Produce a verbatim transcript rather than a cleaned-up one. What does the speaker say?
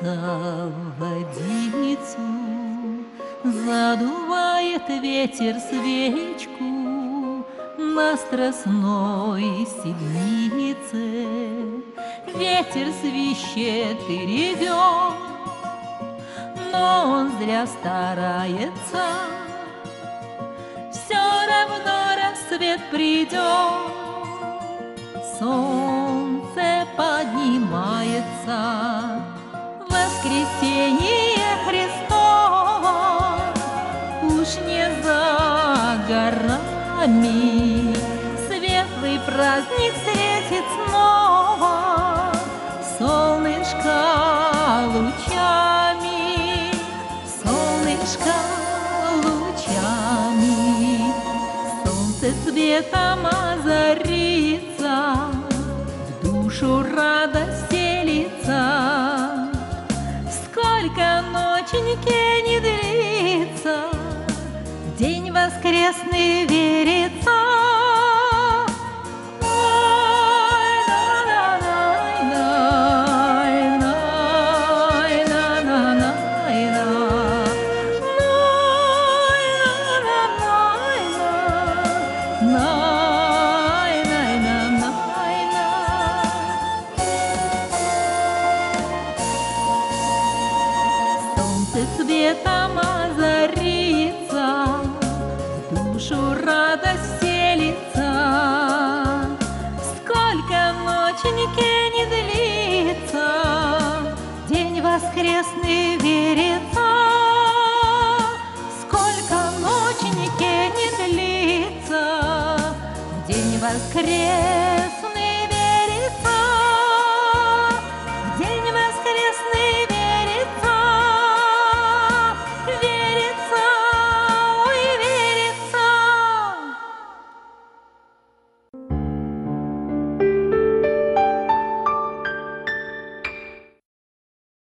в водицу, задувает ветер свечку на страстной сиднице. Ветер свищет и ревет, но он зря старается. Все равно рассвет придет, солнце поднимается. Воскресенье Христово уж не за горами. Светлый праздник встретит снова солнышко лучами, солнышко лучами. Солнце цветом озарится, в душу радость селится. Сколько ноченьки не длится, в день воскресный верится. Цветом озарится, в душу радость селится. Сколько ноченьки не длится, день воскресный верится. Сколько ноченьки не длится, день воскресный